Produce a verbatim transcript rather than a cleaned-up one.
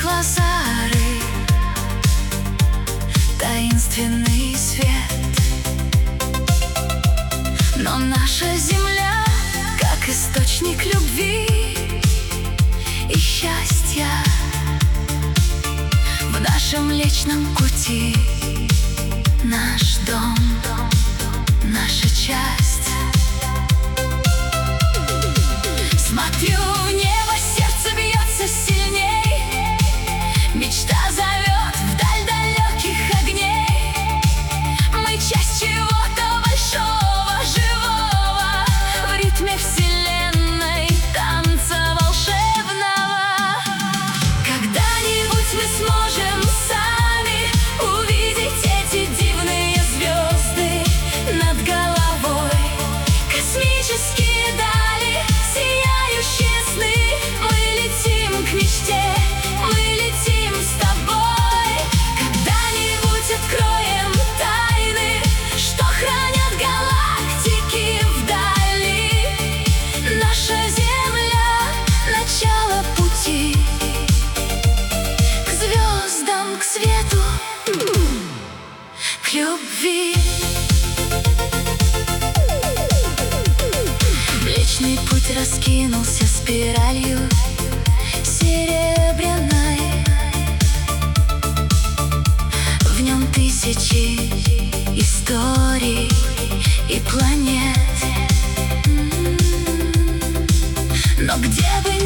квазары, таинственный свет. Но наша Земля, как источник любви и счастья, в нашем Млечном Пути наш дом, наша часть. Смотрю в небо, сердце бьется сильней, мечта зовет вдаль далеких огней. Мы часть чего-то большого, живого, в ритме вселенной, танца волшебного. Когда-нибудь мы сможем сами увидеть эти дивные звезды над головой, космические дали, сияющие сны. Мы летим к мечте, мы летим с тобой. Когда-нибудь откроем тайны, что хранят галактики вдали. Наша Земля — начало пути к звездам, к свету, к любви. Млечный Путь раскинулся спиралью серебряной. В нем тысячи историй и планет. Но где бы